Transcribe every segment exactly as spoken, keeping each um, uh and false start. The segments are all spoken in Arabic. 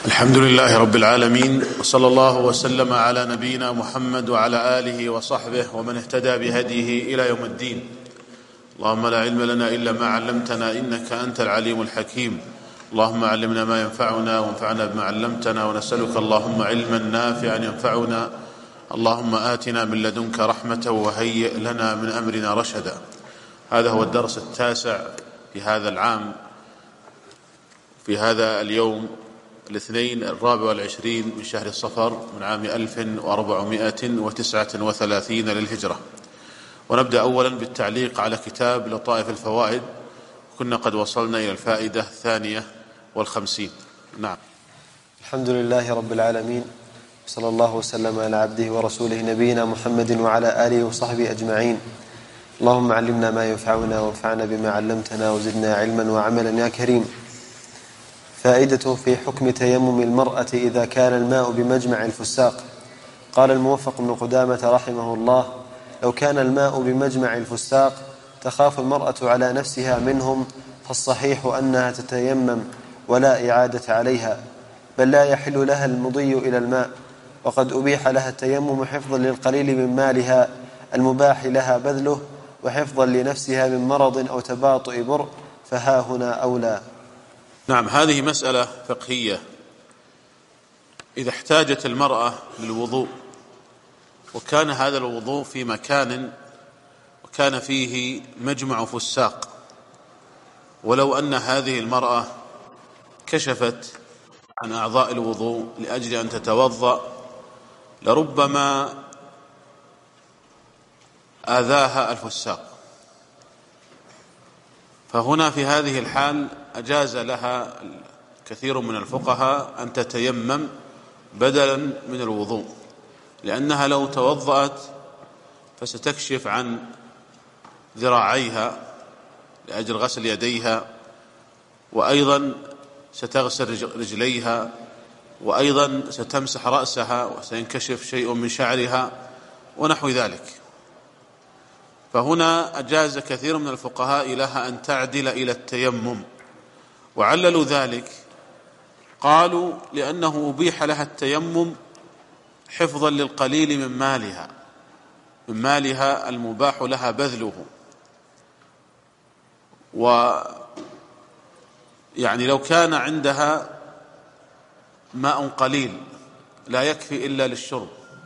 الحمد لله رب العالمين، وصلى الله وسلم على نبينا محمد وعلى آله وصحبه ومن اهتدى بهديه إلى يوم الدين. اللهم لا علم لنا إلا ما علمتنا إنك أنت العليم الحكيم. اللهم علمنا ما ينفعنا وانفعنا بما علمتنا، ونسألك اللهم علما نافعا ينفعنا. اللهم آتنا من لدنك رحمة وهيئ لنا من أمرنا رشدا. هذا هو الدرس التاسع في هذا العام، في هذا اليوم الاثنين الرابع والعشرين من شهر الصفر من عام ألف وأربعمائة وتسعة وثلاثين للهجرة. ونبدأ أولا بالتعليق على كتاب لطائف الفوائد. كنا قد وصلنا إلى الفائدة الثانية والخمسين. نعم. الحمد لله رب العالمين، صلى الله وسلم على عبده ورسوله نبينا محمد وعلى آله وصحبه أجمعين. اللهم علمنا ما ينفعنا وانفعنا بما علمتنا وزدنا علما وعملا يا كريم. فائدة في حكم تيمم المرأة إذا كان الماء بمجمع الفساق. قال الموفق بن قدامة رحمه الله: لو كان الماء بمجمع الفساق تخاف المرأة على نفسها منهم، فالصحيح أنها تتيمم ولا إعادة عليها، بل لا يحل لها المضي إلى الماء، وقد أبيح لها التيمم حفظا للقليل من مالها المباح لها بذله، وحفظا لنفسها من مرض أو تباطؤ برء، فها هنا أولى. نعم، هذه مسألة فقهية. إذا احتاجت المرأة للوضوء وكان هذا الوضوء في مكان وكان فيه مجمع فساق، ولو أن هذه المرأة كشفت عن أعضاء الوضوء لأجل أن تتوضأ، لربما آذاها الفساق، فهنا في هذه الحال أجاز لها كثير من الفقهاء أن تتيمم بدلا من الوضوء، لأنها لو توضأت فستكشف عن ذراعيها لأجل غسل يديها، وأيضا ستغسل رجليها، وأيضا ستمسح رأسها وسينكشف شيء من شعرها ونحو ذلك. فهنا أجاز كثير من الفقهاء لها أن تعدل إلى التيمم، وعللوا ذلك، قالوا لأنه أبيح لها التيمم حفظا للقليل من مالها من مالها المباح لها بذله. ويعني لو كان عندها ماء قليل لا يكفي إلا للشرب،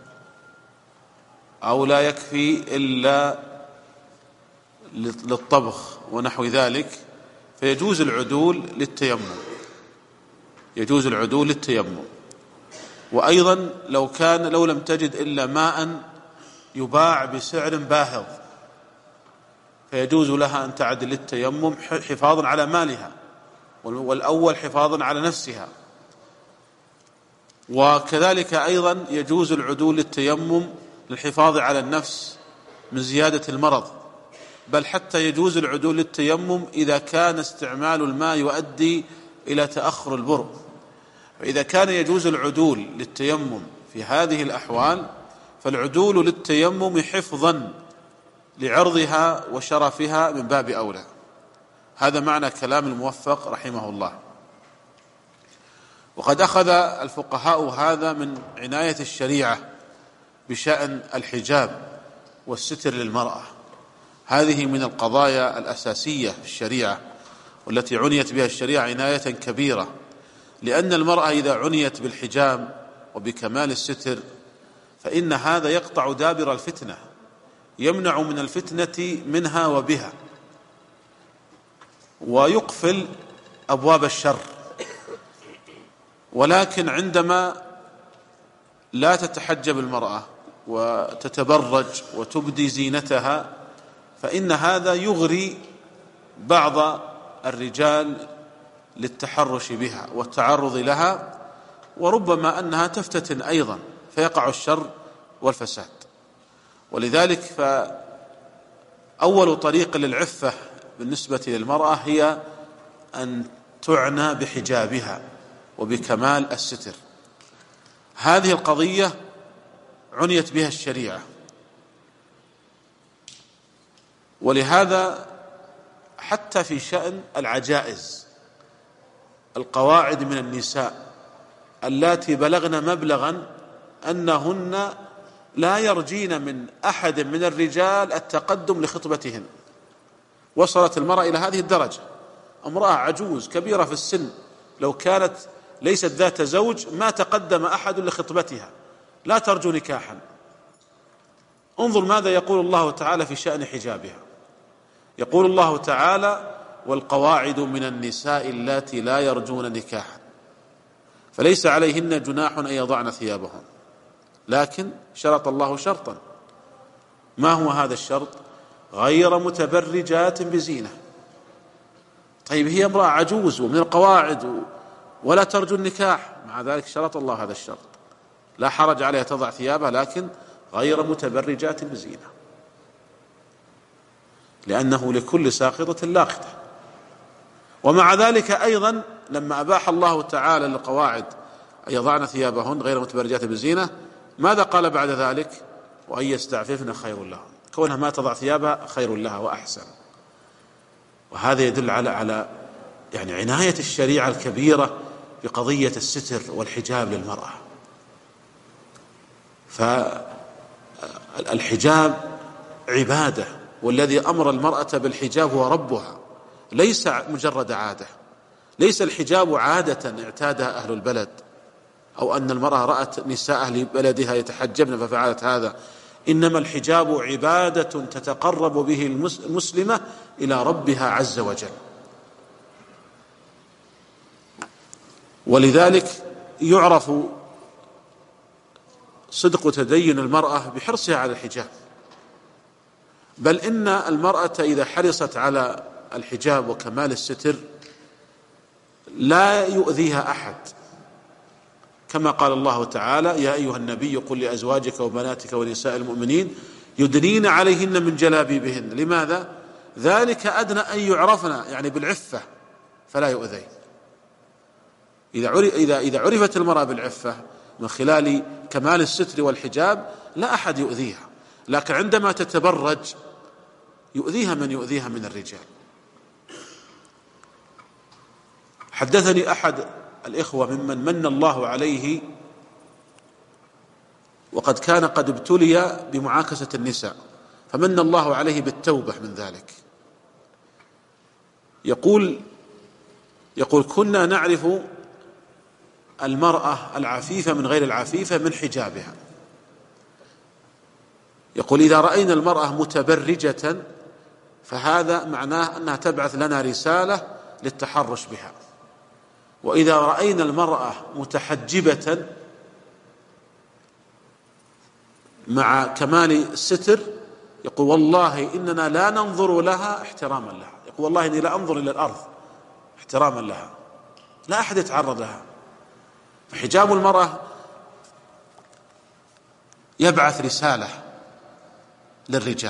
أو لا يكفي إلا للطبخ ونحو ذلك، فيجوز العدول للتيمم يجوز العدول للتيمم. وأيضا لو كان لو لم تجد إلا ماء يباع بسعر باهظ، فيجوز لها أن تعدل للتيمم حفاظا على مالها، والأول حفاظا على نفسها. وكذلك أيضا يجوز العدول للتيمم للحفاظ على النفس من زيادة المرض، بل حتى يجوز العدول للتيمم إذا كان استعمال الماء يؤدي إلى تأخر البرء. فإذا كان يجوز العدول للتيمم في هذه الأحوال، فالعدول للتيمم حفظا لعرضها وشرفها من باب أولى. هذا معنى كلام الموفق رحمه الله. وقد أخذ الفقهاء هذا من عناية الشريعة بشأن الحجاب والستر للمرأة. هذه من القضايا الأساسية في الشريعة، والتي عنيت بها الشريعة عناية كبيرة، لأن المرأة إذا عنيت بالحجاب وبكمال الستر فإن هذا يقطع دابر الفتنة، يمنع من الفتنة منها وبها، ويقفل أبواب الشر. ولكن عندما لا تتحجب المرأة وتتبرج وتبدي زينتها، فإن هذا يغري بعض الرجال للتحرش بها والتعرض لها، وربما أنها تفتتن أيضا فيقع الشر والفساد. ولذلك فأول طريق للعفة بالنسبة للمرأة هي أن تعنى بحجابها وبكمال الستر. هذه القضية عنيت بها الشريعة، ولهذا حتى في شأن العجائز، القواعد من النساء اللاتي بلغن مبلغا أنهن لا يرجين من أحد من الرجال التقدم لخطبتهن. وصلت المرأة إلى هذه الدرجة، امرأة عجوز كبيرة في السن لو كانت ليست ذات زوج ما تقدم أحد لخطبتها، لا ترجو نكاحا. انظر ماذا يقول الله تعالى في شأن حجابها. يقول الله تعالى: والقواعد من النساء اللاتي لا يرجون نكاحا فليس عليهن جناح أن يضعن ثيابهن، لكن شرط الله شرطا. ما هو هذا الشرط؟ غير متبرجات بزينة. طيب هي امرأة عجوز ومن القواعد ولا ترجو النكاح، مع ذلك شرط الله هذا الشرط. لا حرج عليها تضع ثيابها، لكن غير متبرجات بزينة، لأنه لكل ساقطة لاقطة. ومع ذلك أيضا لما أباح الله تعالى للقواعد أن يضعن ثيابهن غير متبرجات بزينة، ماذا قال بعد ذلك؟ وأن يستعففن خير لهن. كونها ما تضع ثيابها خير لها وأحسن. وهذا يدل على على يعني عناية الشريعة الكبيرة بقضية الستر والحجاب للمرأة. فالحجاب عبادة، والذي أمر المرأة بالحجاب هو ربها، ليس مجرد عادة. ليس الحجاب عادة اعتادها أهل البلد، أو أن المرأة رأت نساء أهل بلدها يتحجبن ففعلت هذا. إنما الحجاب عبادة تتقرب به المسلمة إلى ربها عز وجل. ولذلك يعرف صدق تدين المرأة بحرصها على الحجاب. بل إن المرأة إذا حرصت على الحجاب وكمال الستر لا يؤذيها أحد، كما قال الله تعالى: يا أيها النبي قل لأزواجك وبناتك ونساء المؤمنين يدنين عليهن من جلابيبهن. لماذا؟ ذلك أدنى أن يعرفن، يعني بالعفة، فلا يؤذين. إذا إذا عرفت المرأة بالعفة من خلال كمال الستر والحجاب لا أحد يؤذيها. لكن عندما تتبرج يؤذيها من يؤذيها من الرجال. حدثني أحد الإخوة ممن من الله عليه وقد كان قد ابتلي بمعاكسة النساء، فمن الله عليه بالتوبة من ذلك. يقول يقول كنا نعرف المرأة العفيفة من غير العفيفة من حجابها. يقول إذا رأينا المرأة متبرجة فهذا معناه أنها تبعث لنا رسالة للتحرش بها، وإذا رأينا المرأة متحجبة مع كمال الستر يقول والله إننا لا ننظر لها احتراما لها. يقول والله إني لا أنظر إلى الأرض احتراما لها، لا أحد يتعرض لها. فحجاب المرأة يبعث رسالة للرجال.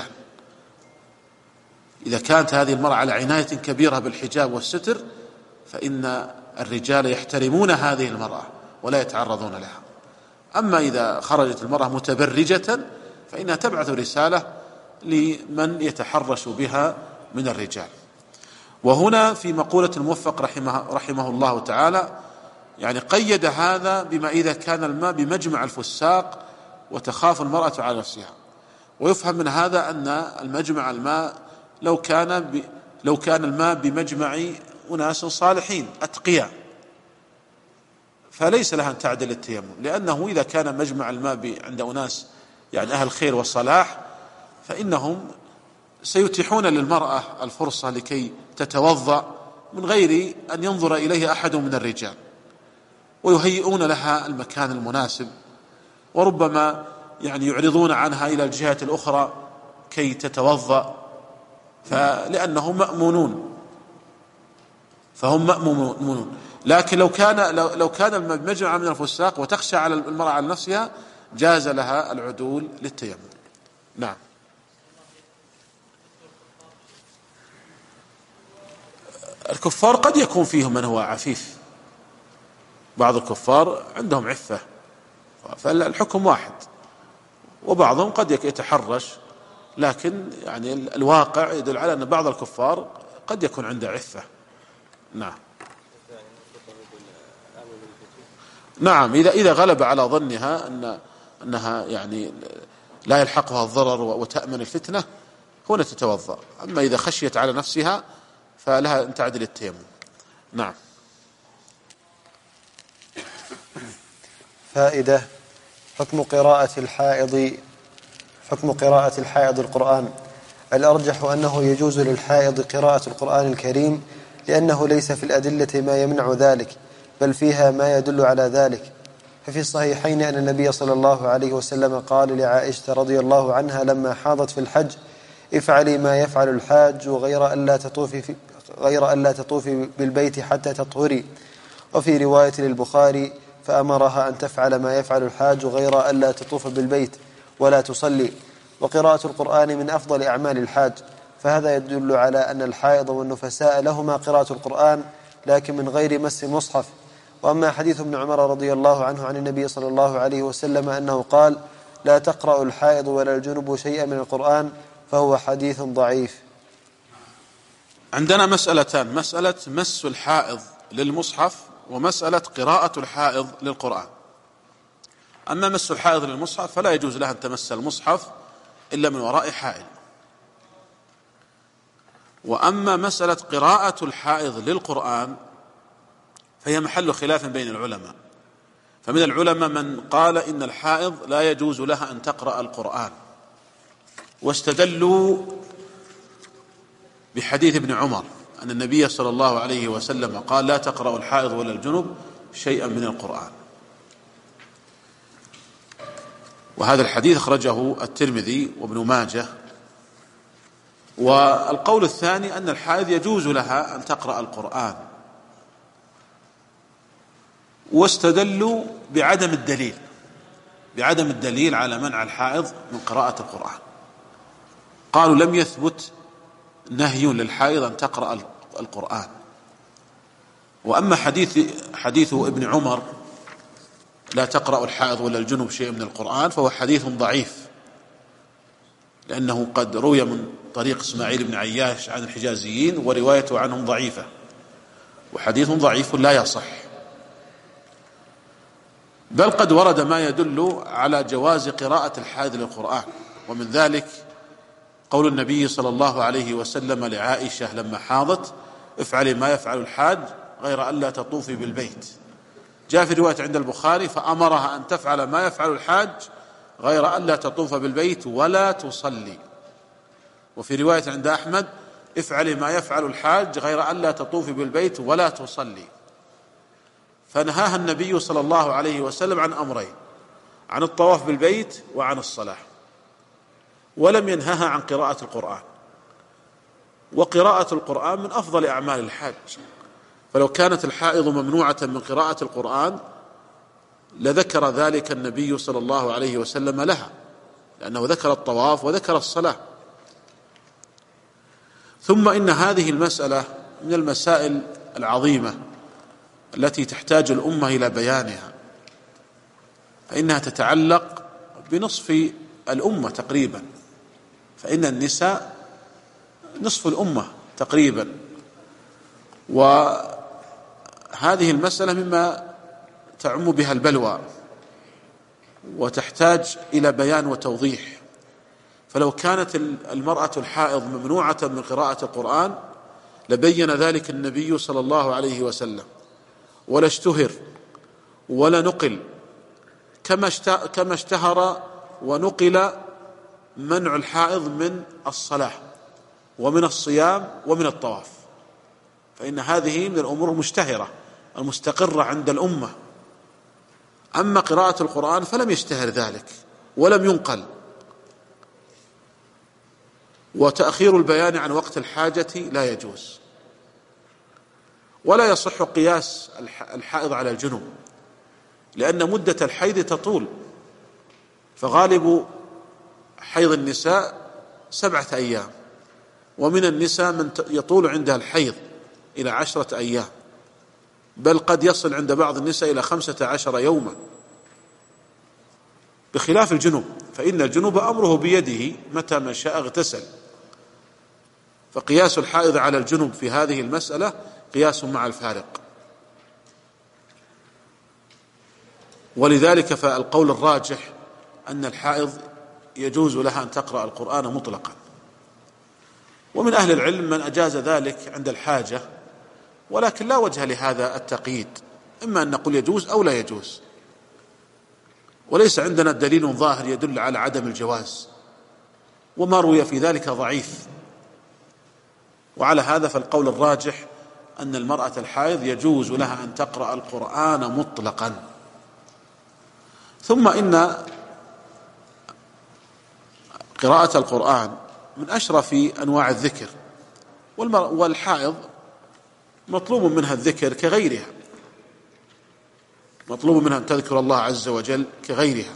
إذا كانت هذه المرأة على عناية كبيرة بالحجاب والستر فإن الرجال يحترمون هذه المرأة ولا يتعرضون لها. أما إذا خرجت المرأة متبرجة فإنها تبعث رسالة لمن يتحرش بها من الرجال. وهنا في مقولة الموفق رحمه, رحمه الله تعالى يعني قيد هذا بما إذا كان الماء بمجمع الفساق وتخاف المرأة على نفسها. ويفهم من هذا أن المجمع الماء لو كان ب... لو كان الماء بمجمع أناس صالحين أتقياء فليس لها أن تعدل التيمم، لأنه إذا كان مجمع الماء عند أناس يعني أهل خير والصلاح فإنهم سيتيحون للمرأة الفرصة لكي تتوضأ من غير أن ينظر إليها أحد من الرجال، ويهيئون لها المكان المناسب، وربما يعني يعرضون عنها إلى الجهة الأخرى كي تتوضأ، فلأنهم مأمونون فهم مأمونون. لكن لو كان لو, لو كان المجمع من الفساق وتخشى على المرأة على نفسها جاز لها العدول للتيمم. نعم. الكفار قد يكون فيهم من هو عفيف، بعض الكفار عندهم عفة فالحكم واحد، وبعضهم قد يتحرش، لكن يعني الواقع يدل على أن بعض الكفار قد يكون عنده عفة. نعم. نعم، إذا إذا غلب على ظنها أن أنها يعني لا يلحقها الضرر وتأمن الفتنة هنا تتوضأ. أما إذا خشيت على نفسها فلها أن تعدل التيمم. نعم. فائدة: حكم قراءة الحائض حكم قراءة الحائض القرآن. الأرجح أنه يجوز للحائض قراءة القرآن الكريم، لأنه ليس في الأدلة ما يمنع ذلك، بل فيها ما يدل على ذلك. ففي الصحيحين أن النبي صلى الله عليه وسلم قال لعائشة رضي الله عنها لما حاضت في الحج: افعلي ما يفعل الحاج غير ألا تطوفي في غير ألا تطوفي بالبيت حتى تطهري. وفي رواية للبخاري: فأمرها أن تفعل ما يفعل الحاج غير ألا تطوف بالبيت ولا تصلي. وقراءة القرآن من أفضل أعمال الحاج، فهذا يدل على أن الحائض والنفساء لهما قراءة القرآن، لكن من غير مس مصحف. وأما حديث ابن عمر رضي الله عنه عن النبي صلى الله عليه وسلم أنه قال: لا تقرأ الحائض ولا الجنب شيئا من القرآن، فهو حديث ضعيف. عندنا مسألتان: مسألة مس الحائض للمصحف، ومسألة قراءة الحائض للقرآن. أما مس الحائض للمصحف فلا يجوز لها أن تمس المصحف إلا من وراء حائل. وأما مسألة قراءة الحائض للقرآن فهي محل خلاف بين العلماء، فمن العلماء من قال إن الحائض لا يجوز لها أن تقرأ القرآن، واستدلوا بحديث ابن عمر أن النبي صلى الله عليه وسلم قال: لا تقرأ الحائض ولا الجنب شيئا من القرآن. وهذا الحديث أخرجه الترمذي وابن ماجه. والقول الثاني أن الحائض يجوز لها أن تقرأ القرآن، واستدلوا بعدم الدليل بعدم الدليل على منع الحائض من قراءة القرآن. قالوا: لم يثبت نهي للحائض أن تقرأ القرآن. وأما حديث حديث ابن عمر: لا تقرأ الحائض ولا الجنب شيئا من القرآن، فهو حديث ضعيف، لأنه قد روي من طريق إسماعيل بن عياش عن الحجازيين، وروايته عنهم ضعيفة، وحديث ضعيف لا يصح. بل قد ورد ما يدل على جواز قراءة الحائض للقرآن، ومن ذلك قول النبي صلى الله عليه وسلم لعائشة لما حاضت: افعلي ما يفعل الحاج غير ألا تطوفي بالبيت. جاء في رواية عند البخاري: فأمرها أن تفعل ما يفعل الحاج غير ألا تطوف بالبيت ولا تصلي. وفي رواية عند أحمد: افعلي ما يفعل الحاج غير ألا تطوفي بالبيت ولا تصلي. فنهاها النبي صلى الله عليه وسلم عن أمرين: عن الطواف بالبيت وعن الصلاة، ولم ينهها عن قراءة القرآن. وقراءة القرآن من أفضل أعمال الحاج، فلو كانت الحائض ممنوعة من قراءة القرآن لذكر ذلك النبي صلى الله عليه وسلم لها، لأنه ذكر الطواف وذكر الصلاة. ثم إن هذه المسألة من المسائل العظيمة التي تحتاج الأمة إلى بيانها، فإنها تتعلق بنصف الأمة تقريبا، فإن النساء نصف الأمة تقريبا. وهذه المسألة مما تعم بها البلوى وتحتاج إلى بيان وتوضيح. فلو كانت المرأة الحائض ممنوعة من قراءة القرآن لبين ذلك النبي صلى الله عليه وسلم، ولا اشتهر ولا نقل، كما اشتهر ونقل منع الحائض من الصلاة ومن الصيام ومن الطواف، فإن هذه من الأمور المشتهرة المستقرة عند الأمة. أما قراءة القرآن فلم يشتهر ذلك ولم ينقل. وتأخير البيان عن وقت الحاجة لا يجوز. ولا يصح قياس الحائض على الجنوب، لأن مدة الحيض تطول، فغالب حيض النساء سبعة أيام، ومن النساء من يطول عندها الحيض إلى عشرة أيام، بل قد يصل عند بعض النساء إلى خمسة عشر يوما، بخلاف الجنوب، فإن الجنوب أمره بيده متى ما شاء اغتسل. فقياس الحائض على الجنوب في هذه المسألة قياس مع الفارق. ولذلك فالقول الراجح أن الحائض يجوز لها أن تقرأ القرآن مطلقا. ومن أهل العلم من أجاز ذلك عند الحاجة، ولكن لا وجه لهذا التقييد، إما أن نقول يجوز أو لا يجوز، وليس عندنا دليل ظاهر يدل على عدم الجواز، وما روي في ذلك ضعيف. وعلى هذا فالقول الراجح أن المرأة الحائض يجوز لها أن تقرأ القرآن مطلقا. ثم إن قراءة القرآن من أشرف أنواع الذكر، والحائض مطلوب منها الذكر كغيرها، مطلوب منها أن تذكر الله عز وجل كغيرها.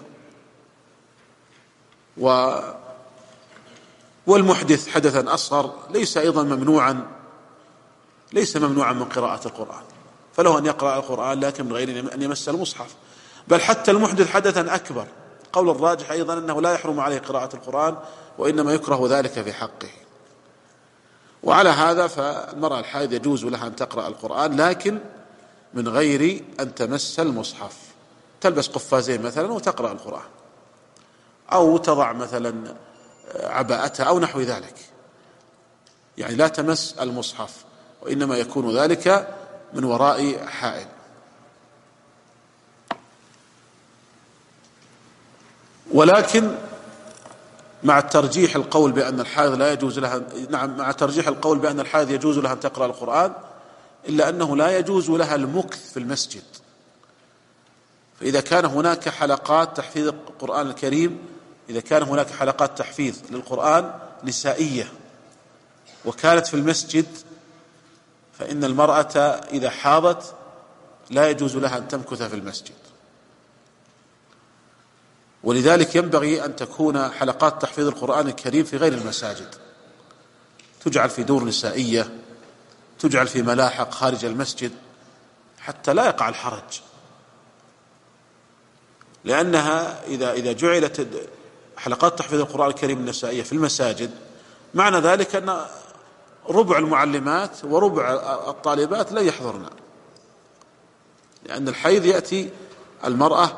و والمحدث حدثا أصغر ليس أيضا ممنوعا ليس ممنوعا من قراءة القرآن، فله أن يقرأ القرآن لكن من غير أن يمس المصحف. بل حتى المحدث حدثا أكبر قول الراجح أيضا أنه لا يحرم عليه قراءة القرآن، وإنما يكره ذلك في حقه. وعلى هذا فالمرأة الحائض يجوز لها أن تقرأ القرآن لكن من غير أن تمس المصحف، تلبس قفازين مثلا وتقرأ القرآن، أو تضع مثلا عباءتها أو نحو ذلك، يعني لا تمس المصحف، وإنما يكون ذلك من وراء حائل. ولكن مع الترجيح القول بأن الحائض لا يجوز لها، نعم مع ترجيح القول بأن الحائض يجوز لها أن تقرأ القرآن، إلا أنه لا يجوز لها المكث في المسجد. فإذا كان هناك حلقات تحفيظ القرآن الكريم، إذا كان هناك حلقات تحفيظ للقرآن نسائية وكانت في المسجد، فإن المرأة إذا حاضت لا يجوز لها أن تمكث في المسجد. ولذلك ينبغي أن تكون حلقات تحفيظ القرآن الكريم في غير المساجد، تجعل في دور نسائية، تجعل في ملاحق خارج المسجد، حتى لا يقع الحرج. لأنها إذا إذا جعلت حلقات تحفيظ القرآن الكريم النسائية في المساجد، معنى ذلك أن ربع المعلمات وربع الطالبات لا يحضرن، لأن الحيض يأتي المرأة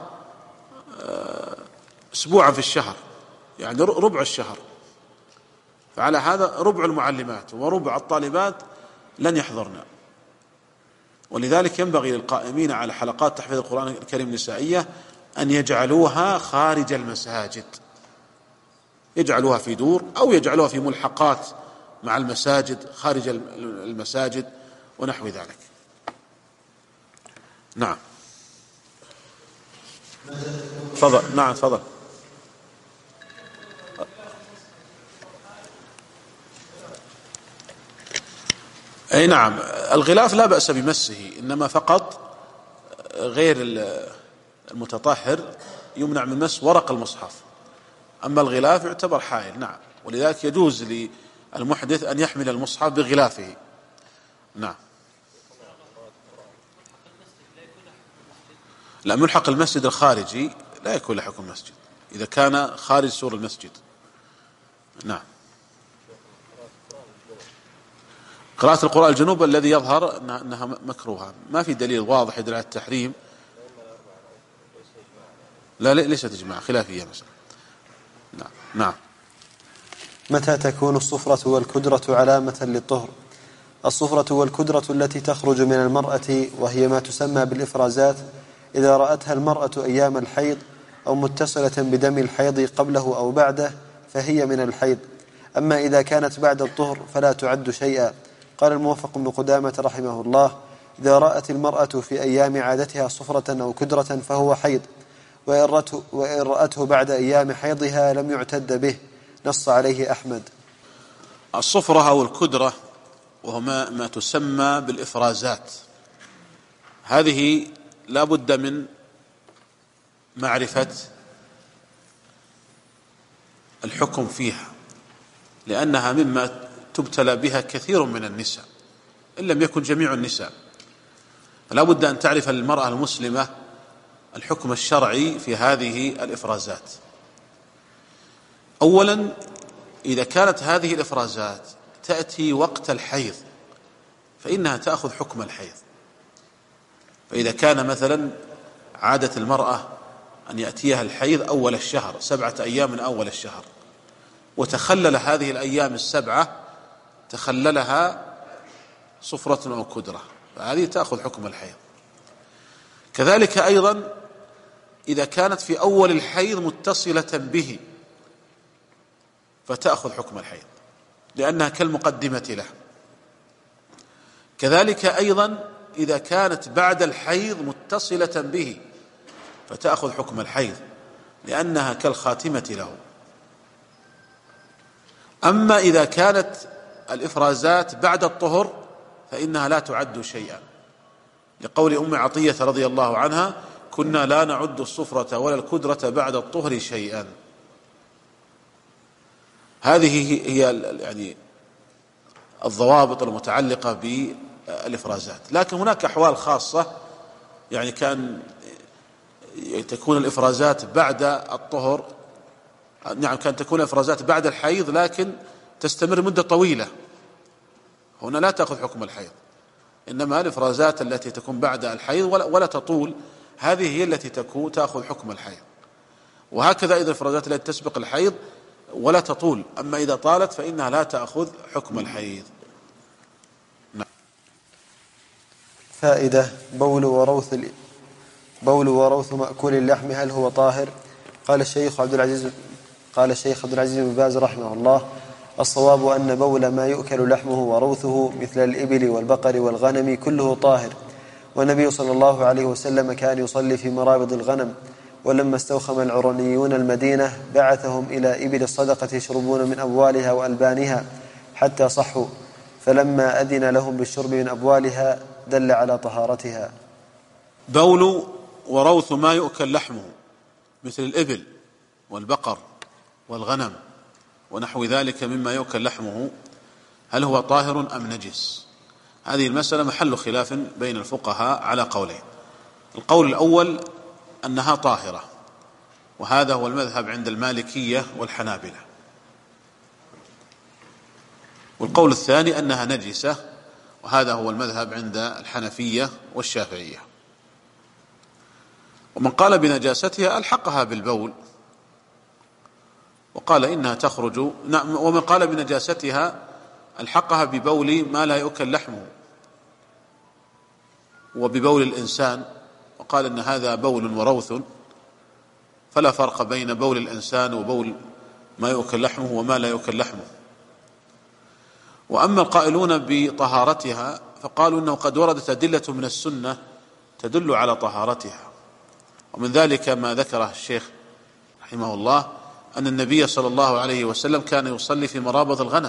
أسبوعا في الشهر، يعني ربع الشهر، فعلى هذا ربع المعلمات وربع الطالبات لن يحضرن. ولذلك ينبغي للقائمين على حلقات تحفيظ القرآن الكريم النسائية أن يجعلوها خارج المساجد، يجعلوها في دور أو يجعلوها في ملحقات مع المساجد خارج المساجد ونحو ذلك. نعم تفضل. نعم تفضل. أي نعم، الغلاف لا بأس بمسه، إنما فقط غير المتطهر يمنع من مس ورق المصحف، أما الغلاف يعتبر حائل. نعم، ولذلك يجوز للمحدث أن يحمل المصحف بغلافه. نعم. لا، ملحق المسجد الخارجي لا يكون له حكم مسجد إذا كان خارج سور المسجد. نعم. قراءة القرآن الجنوب الذي يظهر أنها مكروهة، ما في دليل واضح يدل على التحريم. لا ليست إجماع، خلافية مثلا. نعم. نعم. متى تكون الصفرة والكدرة علامة للطهر؟ الصفرة والكدرة التي تخرج من المرأة وهي ما تسمى بالإفرازات إذا رأتها المرأة أيام الحيض أو متصلة بدم الحيض قبله أو بعده فهي من الحيض، أما إذا كانت بعد الطهر فلا تعد شيئا. قال الموفق بن قدامة رحمه الله: إذا رأت المرأة في أيام عادتها صفرة أو كدرة فهو حيض، وإن رأته بعد أيام حيضها لم يعتد به، نص عليه أحمد. الصفرة أو الكدرة وهو ما, ما تسمى بالإفرازات، هذه لا بد من معرفة الحكم فيها، لأنها مما تبتلى بها كثير من النساء إن لم يكن جميع النساء. فلا بد أن تعرف المرأة المسلمة الحكم الشرعي في هذه الإفرازات. أولا، إذا كانت هذه الإفرازات تأتي وقت الحيض فإنها تأخذ حكم الحيض. فإذا كان مثلا عادة المرأة أن يأتيها الحيض أول الشهر سبعة أيام من أول الشهر، وتخلل هذه الأيام السبعة تخللها صفرة أو كدرة، فهذه تأخذ حكم الحيض. كذلك أيضا إذا كانت في أول الحيض متصلة به فتأخذ حكم الحيض لأنها كالمقدمة له. كذلك أيضا إذا كانت بعد الحيض متصلة به فتأخذ حكم الحيض لأنها كالخاتمة له. أما إذا كانت الإفرازات بعد الطهر فإنها لا تعد شيئا، لقول أم عطية رضي الله عنها: كنا لا نعد الصفرة ولا الكدرة بعد الطهر شيئا. هذه هي يعني الضوابط المتعلقة بالإفرازات. لكن هناك أحوال خاصة، يعني كان تكون الإفرازات بعد الطهر، نعم كان تكون الإفرازات بعد الحيض لكن تستمر مدة طويلة، هنا لا تأخذ حكم الحيض، إنما الإفرازات التي تكون بعد الحيض ولا, ولا تطول هذه هي التي تكون تأخذ حكم الحيض. وهكذا إذا الإفرازات التي تسبق الحيض ولا تطول، أما إذا طالت فإنها لا تأخذ حكم الحيض. نعم. فائدة: بول وروث بول وروث مأكول اللحم هل هو طاهر؟ قال الشيخ عبد العزيز قال الشيخ عبد العزيز بن باز رحمه الله: الصواب أن بول ما يؤكل لحمه وروثه مثل الإبل والبقر والغنم كله طاهر، والنبي صلى الله عليه وسلم كان يصلي في مرابض الغنم، ولما استوخم العرنيون المدينة بعثهم إلى إبل الصدقة يشربون من أبوالها وألبانها حتى صحوا، فلما أذن لهم بالشرب من أبوالها دل على طهارتها. بول وروث ما يؤكل لحمه مثل الإبل والبقر والغنم ونحو ذلك مما يؤكل لحمه هل هو طاهر أم نجس؟ هذه المسألة محل خلاف بين الفقهاء على قولين. القول الأول أنها طاهرة، وهذا هو المذهب عند المالكية والحنابلة. والقول الثاني أنها نجسة، وهذا هو المذهب عند الحنفية والشافعية. ومن قال بنجاستها ألحقها بالبول وقال إنها تخرج، نعم، ومن قال بنجاستها ألحقها ببول ما لا يؤكل لحمه وببول الإنسان، وقال إن هذا بول وروث، فلا فرق بين بول الإنسان وبول ما يؤكل لحمه وما لا يؤكل لحمه. وأما القائلون بطهارتها فقالوا إنه قد وردت أدلة من السنة تدل على طهارتها، ومن ذلك ما ذكره الشيخ رحمه الله أن النبي صلى الله عليه وسلم كان يصلي في مرابض الغنم،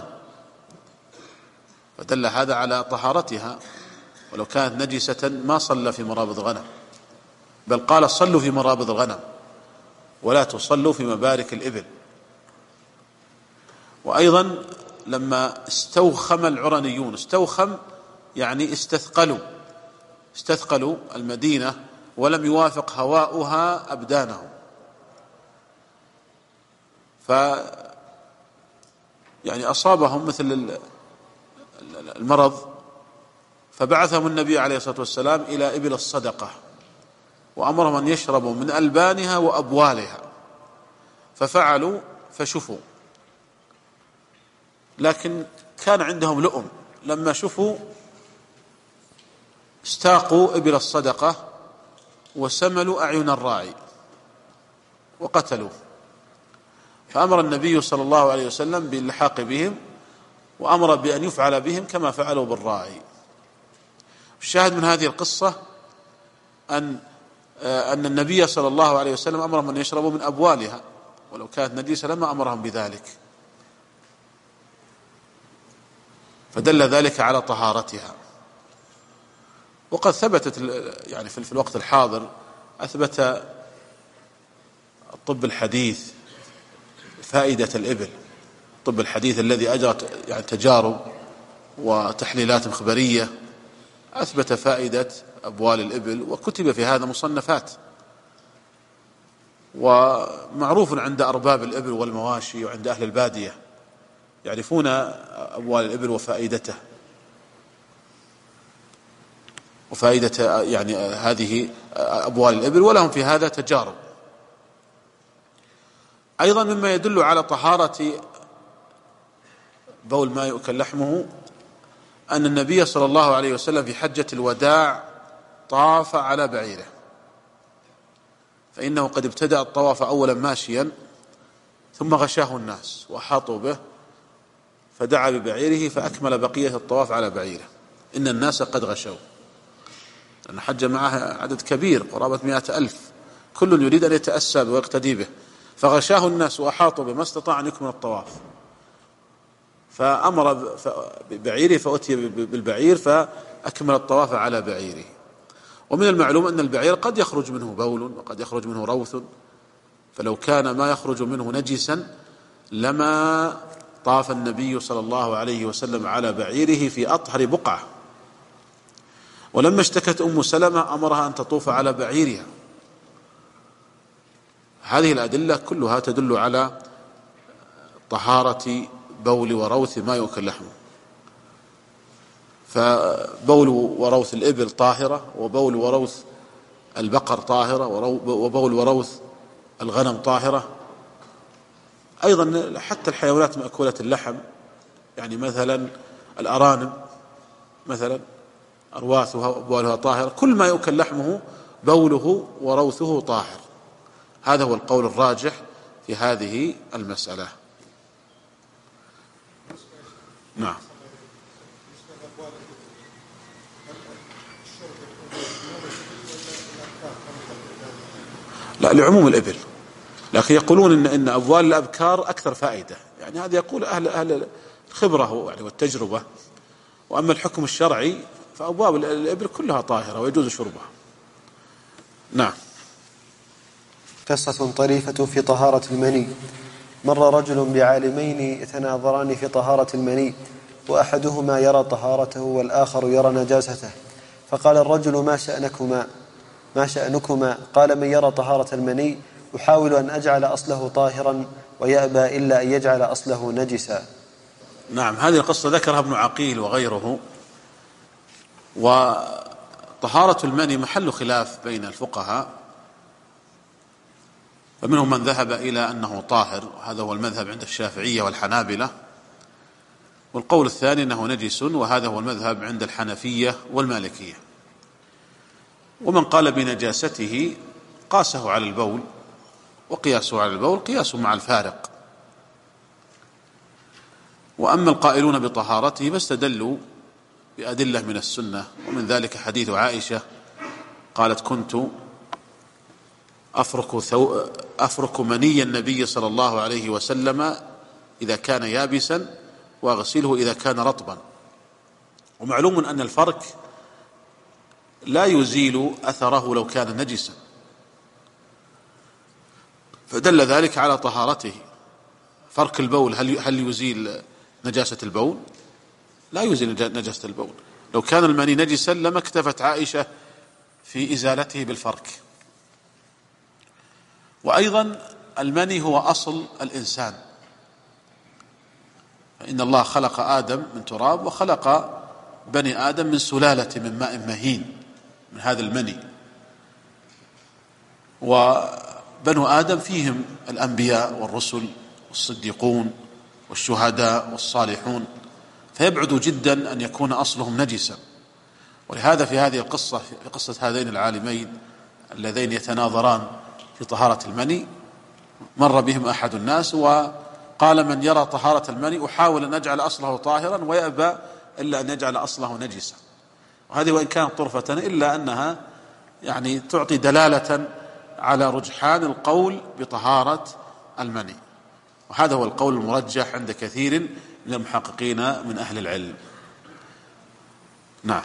فدل هذا على طهارتها، ولو كانت نجسة ما صلى في مرابض الغنم، بل قال صلوا في مرابض الغنم ولا تصلوا في مبارك الإبل. وأيضا لما استوخم العرنيون، استوخم يعني استثقلوا استثقلوا المدينة ولم يوافق هواؤها أبدانهم، ف يعني أصابهم مثل المرض، فبعثهم النبي عليه الصلاة والسلام إلى إبل الصدقة وأمرهم أن يشربوا من ألبانها وأبوالها، ففعلوا فشفوا، لكن كان عندهم لؤم، لما شفوا استاقوا إبل الصدقة وسملوا أعين الراعي وقتلوه، فأمر النبي صلى الله عليه وسلم باللحاق بهم وأمر بأن يفعل بهم كما فعلوا بالراعي. الشاهد من هذه القصة أن أن النبي صلى الله عليه وسلم أمرهم أن يشربوا من أبوالها، ولو كانت نجسة لما أمرهم بذلك، فدل ذلك على طهارتها. وقد ثبتت يعني في الوقت الحاضر، أثبت الطب الحديث فائدة الإبل، الطب الحديث الذي أجرت يعني تجارب وتحليلات مخبرية أثبت فائدة أبوال الإبل، وكتب في هذا مصنفات، ومعروف عند أرباب الإبل والمواشي وعند أهل البادية يعرفون أبوال الإبل وفائدته وفائدة يعني هذه أبوال الإبل، ولهم في هذا تجارب أيضا مما يدل على طهارة بول ما يؤكل لحمه أن النبي صلى الله عليه وسلم في حجة الوداع طاف على بعيره، فإنه قد ابتدأ الطواف أولا ماشيا ثم غشاه الناس وأحاطوا به فدعا ببعيره فأكمل بقية الطواف على بعيره. إن الناس قد غشوا، لأن حج معه عدد كبير قرابة مئة ألف، كل يريد أن يتأسى ويقتدي به، فغشاه الناس وأحاطوا به ما استطاع أن يكمل الطواف، فأمر ببعيره فأتي بالبعير فأكمل الطواف على بعيره. ومن المعلوم أن البعير قد يخرج منه بول وقد يخرج منه روث، فلو كان ما يخرج منه نجسا لما طاف النبي صلى الله عليه وسلم على بعيره في أطهر بقعة. ولما اشتكت أم سلمة أمرها أن تطوف على بعيرها. هذه الأدلة كلها تدل على طهارة بول وروث ما يؤكل لحمه. فبول وروث الإبل طاهرة، وبول وروث البقر طاهرة، وبول وروث الغنم طاهرة. أيضا حتى الحيوانات مأكولة اللحم، يعني مثلا الأرانب مثلا أرواثها وبولها طاهرة، كل ما يؤكل لحمه بوله وروثه طاهر. هذا هو القول الراجح في هذه المسألة. نعم. لا، لعموم الإبل، لكن يقولون إن إن أبوال الأبكار أكثر فائدة، يعني هذا يقول أهل أهل الخبرة يعني والتجربة. وأما الحكم الشرعي فأبواب الإبل كلها طاهرة ويجوز شربها. نعم. قصة طريفة في طهارة المني. مر رجل بعالمين يتناظران في طهارة المني، وأحدهما يرى طهارته والآخر يرى نجاسته، فقال الرجل: ما شأنكما ما شأنكما قال: من يرى طهارة المني أحاول أن أجعل أصله طاهرا ويأبى إلا أن يجعل أصله نجسا. نعم، هذه القصة ذكرها ابن عقيل وغيره. وطهارة المني محل خلاف بين الفقهاء، فمنهم من ذهب إلى أنه طاهر، وهذا هو المذهب عند الشافعية والحنابلة، والقول الثاني أنه نجس، وهذا هو المذهب عند الحنفية والمالكية. ومن قال بنجاسته قاسه على البول، وقياسه على البول قياسه مع الفارق. وأما القائلون بطهارته فاستدلوا بأدلة من السنة، ومن ذلك حديث عائشة قالت: كنت أفرك, ثو... أفرك مني النبي صلى الله عليه وسلم إذا كان يابسا وأغسله إذا كان رطبا. ومعلوم أن الفرك لا يزيل أثره لو كان نجسا، فدل ذلك على طهارته. فرك البول هل هل يزيل نجاسة البول؟ لا يزيل نجاسة البول. لو كان المني نجسا لما اكتفت عائشة في إزالته بالفرك. وأيضا المني هو أصل الإنسان، فإن الله خلق آدم من تراب وخلق بني آدم من سلالة من ماء مهين، من هذا المني. وبنو آدم فيهم الأنبياء والرسل والصديقون والشهداء والصالحون، فيبعد جدا أن يكون أصلهم نجسا. ولهذا في هذه القصة، في قصة هذين العالمين اللذين يتناظران في طهارة المني، مر بهم أحد الناس وقال: من يرى طهارة المني أحاول أن أجعل أصله طاهرا ويأبى إلا أن يجعل أصله نجسا. وهذه وإن كانت طرفة إلا أنها يعني تعطي دلالة على رجحان القول بطهارة المني، وهذا هو القول المرجح عند كثير من المحققين من أهل العلم. نعم.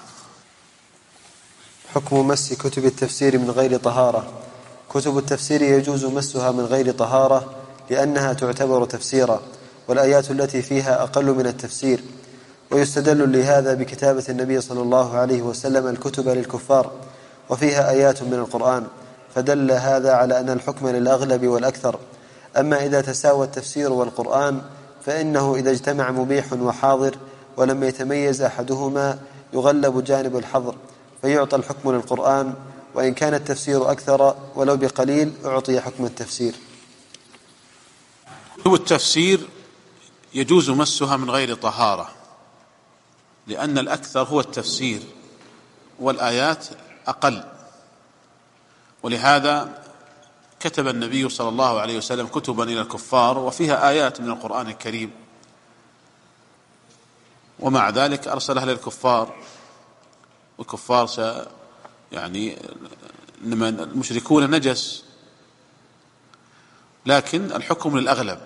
حكم مس كتب التفسير من غير طهارة. كتب التفسير يجوز مسها من غير طهارة لأنها تعتبر تفسيرا، والآيات التي فيها أقل من التفسير. ويستدل لهذا بكتابة النبي صلى الله عليه وسلم الكتب للكفار وفيها آيات من القرآن، فدل هذا على أن الحكم للأغلب والأكثر. أما إذا تساوى التفسير والقرآن فإنه إذا اجتمع مبيح وحاضر ولم يتميز أحدهما يغلب جانب الحظر فيعطى الحكم للقرآن، وإن كان التفسير أكثر ولو بقليل أعطي حكم التفسير. والتفسير يجوز مسها من غير طهارة، لأن الأكثر هو التفسير والآيات أقل، ولهذا كتب النبي صلى الله عليه وسلم كتبا إلى الكفار وفيها آيات من القرآن الكريم، ومع ذلك أرسلها للكفار، والكفار س يعني إنما المشركون نجس، لكن الحكم للأغلب.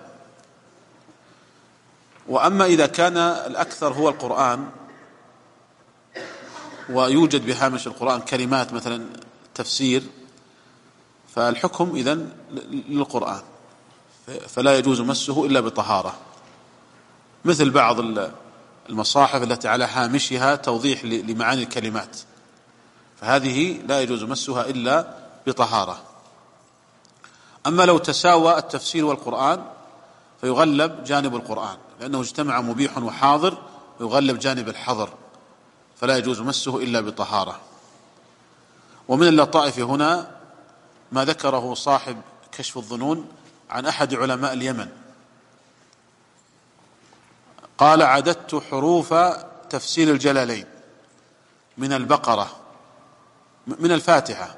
وأما إذا كان الأكثر هو القرآن ويوجد بهامش القرآن كلمات مثلا تفسير، فالحكم إذن للقرآن، فلا يجوز مسه إلا بطهارة، مثل بعض المصاحف التي على هامشها توضيح لمعاني الكلمات، فهذه لا يجوز مسها إلا بطهارة. أما لو تساوى التفسير والقرآن فيغلب جانب القرآن، لأنه اجتمع مبيح وحاضر، ويغلب جانب الحظر، فلا يجوز مسه إلا بطهارة. ومن اللطائف هنا ما ذكره صاحب كشف الظنون عن أحد علماء اليمن، قال: عددت حروف تفسير الجلالين من البقرة من الفاتحة،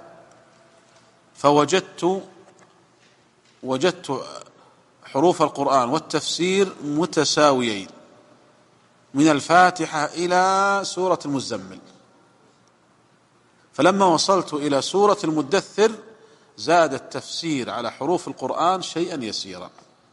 فوجدت وجدت حروف القرآن والتفسير متساويين من الفاتحة إلى سورة المزمل، فلما وصلت إلى سورة المدثر زاد التفسير على حروف القرآن شيئا يسيرا،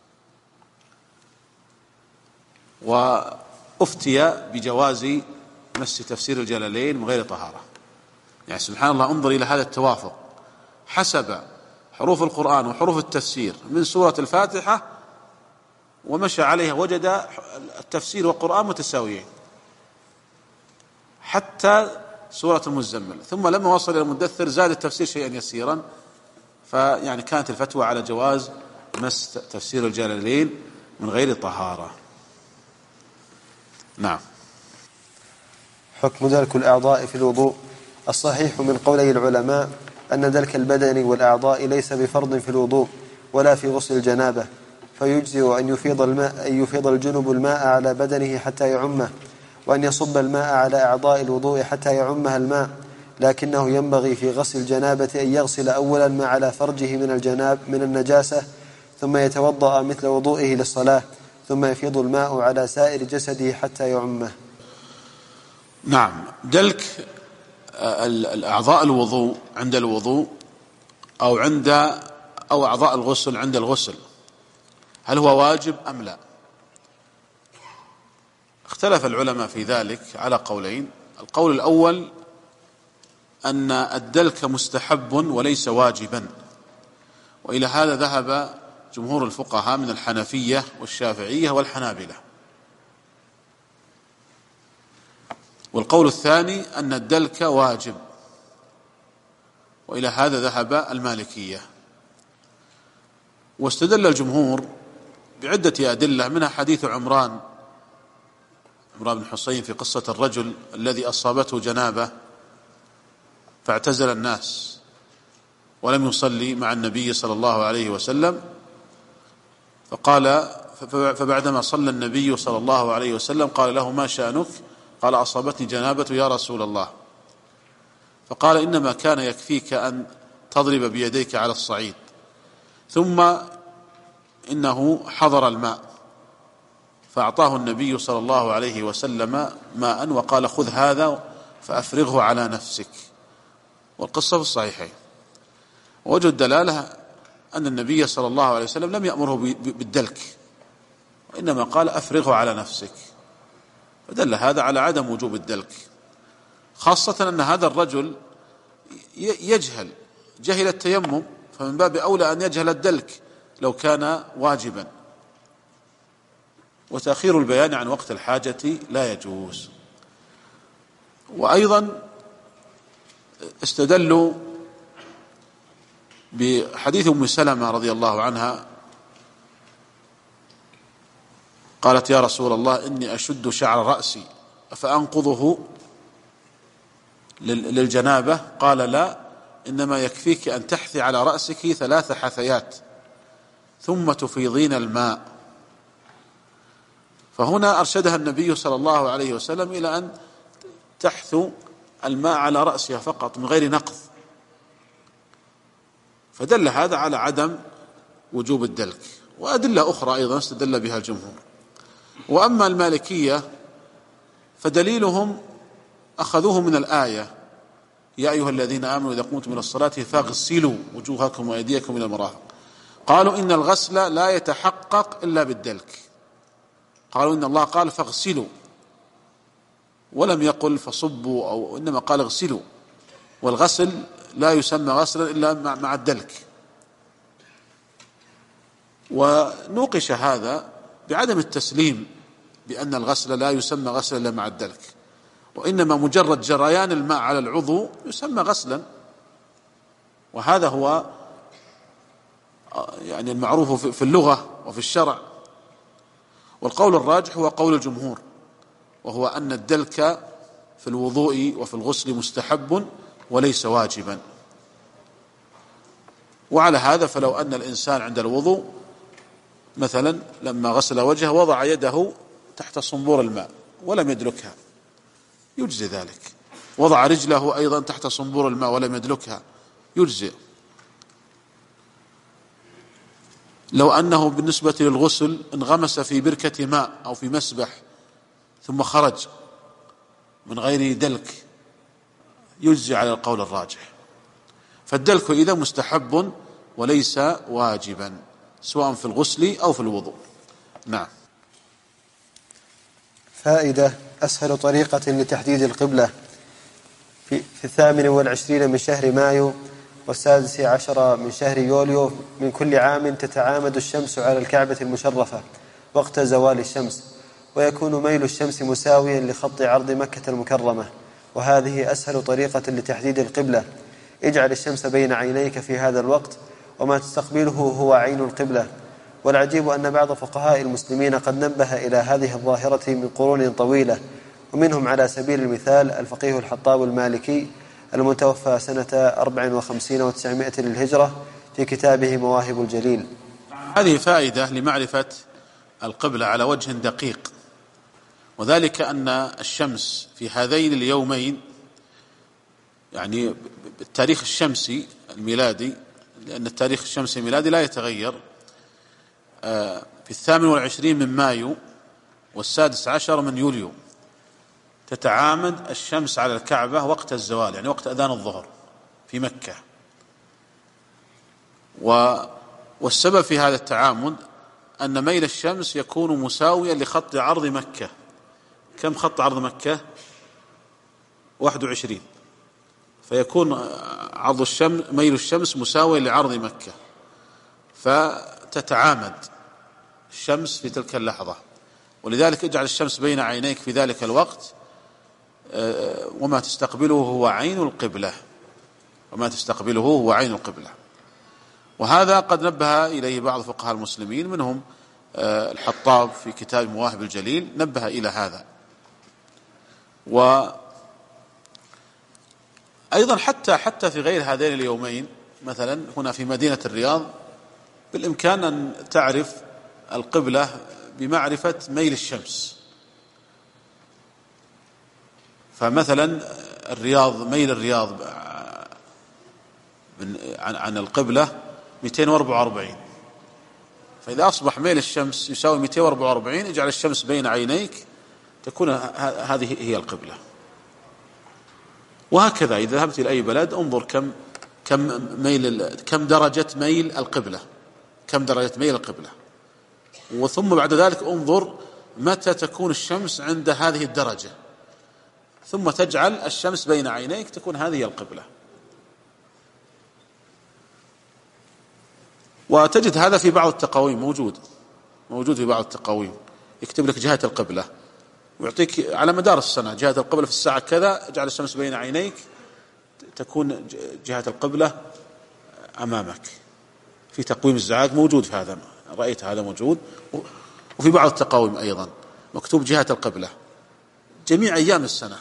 وأفتي بجواز مس تفسير الجلالين من غير طهارة. يعني سبحان الله، انظر إلى هذا التوافق، حسب حروف القرآن وحروف التفسير من سورة الفاتحة ومشى عليها، وجد التفسير والقرآن متساويين حتى سورة المزمل، ثم لما وصل إلى المدثر زاد التفسير شيئا يسيرا، فيعني كانت الفتوى على جواز مس تفسير الجلالين من غير طهارة. نعم. حكم دلك الأعضاء في الوضوء. الصحيح من قولي العلماء أن دلك البدن والأعضاء ليس بفرض في الوضوء ولا في غسل الجنابة، فيجزئ أن يفيض الماء أن يفيض الجنب الماء على بدنه حتى يعمه، وأن يصب الماء على أعضاء الوضوء حتى يعمها الماء، لكنه ينبغي في غسل الجنابة أن يغسل أولا ما على فرجه من الجناب من النجاسة، ثم يتوضأ مثل وضوئه للصلاة، ثم يفيض الماء على سائر جسده حتى يعمه. نعم. دلك الأعضاء الوضوء عند الوضوء أو عند أو أعضاء الغسل عند الغسل، هل هو واجب أم لا؟ اختلف العلماء في ذلك على قولين. القول الأول أن الدلك مستحب وليس واجبا، وإلى هذا ذهب جمهور الفقهاء من الحنفية والشافعية والحنابلة. والقول الثاني أن الدلك واجب، وإلى هذا ذهب المالكية. واستدل الجمهور بعدة أدلة، منها حديث عمران عمران بن حصين في قصة الرجل الذي أصابته جنابة فاعتزل الناس ولم يصلي مع النبي صلى الله عليه وسلم، فقال فبعدما صلى النبي صلى الله عليه وسلم قال له: ما شأنك؟ قال: أصابتني جنابة يا رسول الله. فقال: إنما كان يكفيك أن تضرب بيديك على الصعيد. ثم إنه حضر الماء فأعطاه النبي صلى الله عليه وسلم ماء وقال: خذ هذا فأفرغه على نفسك. والقصة في الصحيحين. ووجه الدلالة أن النبي صلى الله عليه وسلم لم يأمره بالدلك، وإنما قال: أفرغه على نفسك، فدل هذا على عدم وجوب الدلك، خاصة أن هذا الرجل يجهل جهل التيمم، فمن باب أولى أن يجهل الدلك لو كان واجبا. وتأخير البيان عن وقت الحاجة لا يجوز. وأيضا استدلوا بحديث أم سلمة رضي الله عنها قالت: يا رسول الله، إني أشد شعر رأسي فأنقضه للجنابة. قال: لا، إنما يكفيك أن تحثي على رأسك ثلاث حثيات ثم تفيضين الماء فهنا أرشدها النبي صلى الله عليه وسلم إلى أن تحثو الماء على رأسها فقط من غير نقض، فدل هذا على عدم وجوب الدلك. وأدلة أخرى أيضا استدل بها الجمهور. وأما المالكية فدليلهم أخذوه من الآية: يا أيها الذين آمنوا إذا قمتم إلى الصلاة فاغسلوا وجوهكم وأيديكم إلى المرافق. قالوا إن الغسل لا يتحقق إلا بالدلك، قالوا إن الله قال فاغسلوا ولم يقل فصبوا، أو إنما قال اغسلوا، والغسل لا يسمى غسلا إلا مع الدلك. ونوقش هذا بعدم التسليم بأن الغسل لا يسمى غسلا إلا مع الدلك، وإنما مجرد جريان الماء على العضو يسمى غسلا، وهذا هو يعني المعروف في اللغة وفي الشرع. والقول الراجح هو قول الجمهور، وهو أن الدلك في الوضوء وفي الغسل مستحب وليس واجبا. وعلى هذا فلو أن الإنسان عند الوضوء مثلا لما غسل وجهه وضع يده تحت صنبور الماء ولم يدلكها يجزي ذلك، وضع رجله أيضا تحت صنبور الماء ولم يدلكها يجزي. لو أنه بالنسبة للغسل انغمس في بركة ماء أو في مسبح ثم خرج من غير دلك يجزي على القول الراجح. فالدلك إذا مستحب وليس واجبا سواء في الغسل أو في الوضوء. نعم. فائدة: أسهل طريقة لتحديد القبلة في, في الثامن والعشرين من شهر مايو والسادس عشر من شهر يوليو من كل عام تتعامد الشمس على الكعبة المشرفة وقت زوال الشمس، ويكون ميل الشمس مساويا لخط عرض مكة المكرمة، وهذه أسهل طريقة لتحديد القبلة. اجعل الشمس بين عينيك في هذا الوقت وما تستقبله هو عين القبلة. والعجيب أن بعض فقهاء المسلمين قد نبه إلى هذه الظاهرة من قرون طويلة، ومنهم على سبيل المثال الفقيه الحطاب المالكي المتوفى سنة أربع وخمسين وتسعمائة للهجرة في كتابه مواهب الجليل. هذه فائدة لمعرفة القبلة على وجه دقيق، وذلك أن الشمس في هذين اليومين يعني بالتاريخ الشمسي الميلادي، لأن التاريخ الشمسي الميلادي لا يتغير، في الثامن والعشرين من مايو والسادس عشر من يوليو تتعامد الشمس على الكعبة وقت الزوال، يعني وقت أذان الظهر في مكة. والسبب في هذا التعامد أن ميل الشمس يكون مساويا لخط عرض مكة. كم خط عرض مكة؟ واحد وعشرين، فيكون عرض الشمس ميل الشمس مساوي لعرض مكة، فتتعامد الشمس في تلك اللحظة. ولذلك اجعل الشمس بين عينيك في ذلك الوقت وما تستقبله هو عين القبلة، وما تستقبله هو عين القبلة. وهذا قد نبه إليه بعض فقهاء المسلمين، منهم الحطاب في كتاب مواهب الجليل نبه إلى هذا. وأيضا حتى حتى في غير هذين اليومين، مثلا هنا في مدينة الرياض بالإمكان أن تعرف القبلة بمعرفة ميل الشمس. فمثلا الرياض ميل الرياض عن القبلة مئتين وأربعة وأربعين، فإذا أصبح ميل الشمس يساوي مئتين وأربعة وأربعين اجعل الشمس بين عينيك تكون هذه هي القبلة. وهكذا إذا ذهبت إلى أي بلد انظر كم كم ميل كم درجة ميل القبلة كم درجة ميل القبلة وثم بعد ذلك انظر متى تكون الشمس عند هذه الدرجة، ثم تجعل الشمس بين عينيك تكون هذه القبلة. وتجد هذا في بعض التقاويم موجود موجود في بعض التقاويم، يكتب لك جهة القبلة ويعطيك على مدار السنة جهة القبلة في الساعة كذا، اجعل الشمس بين عينيك تكون جهة القبلة أمامك. في تقويم الزعاج موجود في هذا، رأيت هذا موجود. وفي بعض التقاويم أيضا مكتوب جهة القبلة جميع أيام السنة.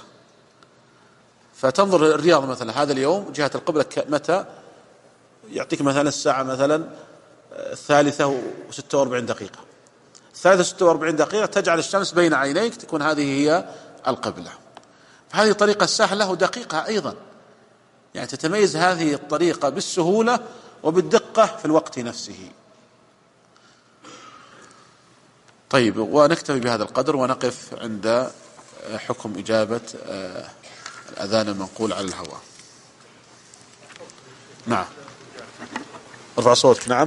فتنظر الرياض مثلا هذا اليوم جهة القبلة متى، يعطيك مثلا الساعة مثلا الثالثة وستة وأربعين دقيقة، ثلاثة وستة وأربعين دقيقة تجعل الشمس بين عينيك، تكون هذه هي القبلة. فهذه طريقة سهلة ودقيقة أيضا، يعني تتميز هذه الطريقة بالسهولة وبالدقة في الوقت نفسه. طيب، ونكتفي بهذا القدر ونقف عند حكم إجابة الأذان المنقول على الهواء. نعم، ارفع صوتك. نعم.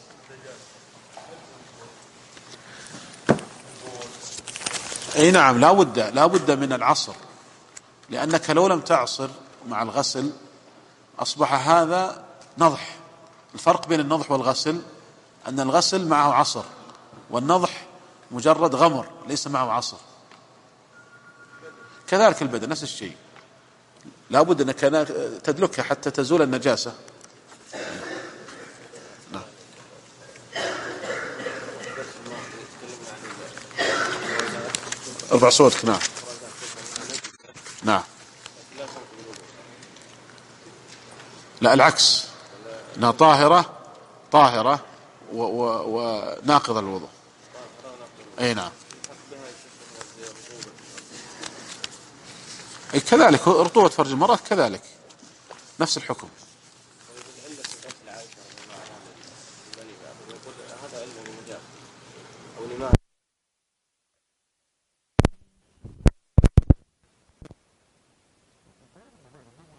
اي نعم، لا بد لا بد من العصر، لأنك لو لم تعصر مع الغسل أصبح هذا نضح. الفرق بين النضح والغسل أن الغسل معه عصر، والنضح مجرد غمر ليس معه عصر. كذلك البدن نفس الشيء، لا بد أنك تدلكها حتى تزول النجاسة. نعم. ارفع صوتك. نعم. نعم. لا، العكس، انها طاهرة طاهرة وناقض الوضوء. اي نعم. اي كذلك رطوبة فرج المرأة كذلك نفس الحكم.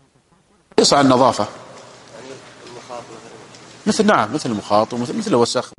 ليس عن النظافة، مثل نعم مثل المخاط ومثل مثل الوسخ.